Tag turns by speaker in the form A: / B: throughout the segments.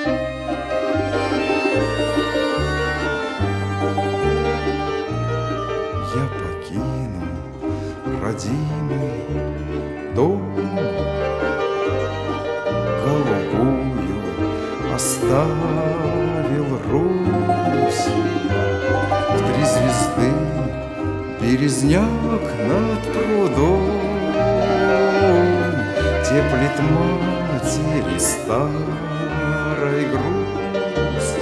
A: Я покину родимый дом, голубую оставил Русь. В 3 звезды березняк над прудом теплит матери старой грусть.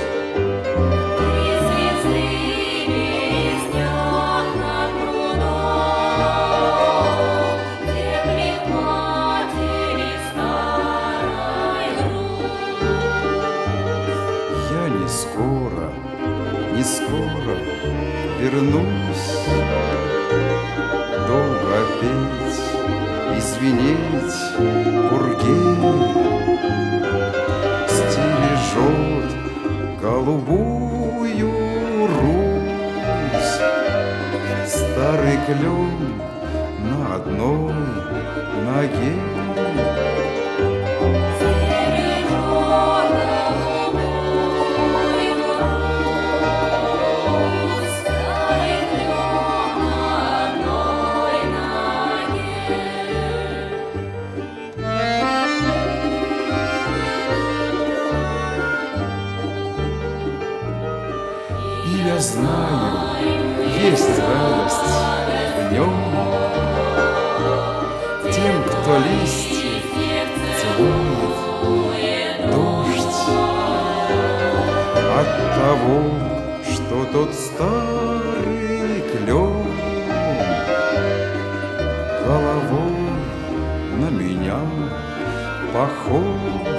A: Не скоро вернусь, долго петь и звенеть пурге. Стережет голубую Русь старый клен на одной ноге. Я знаю, есть радость в нем тем, кто листья целует дождь от того, что тот старый клен головой на меня похож.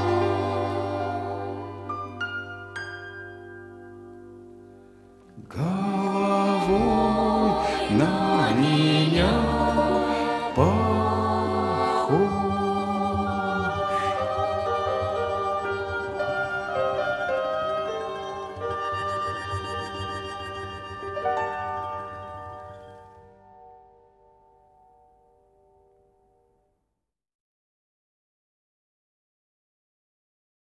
A: God.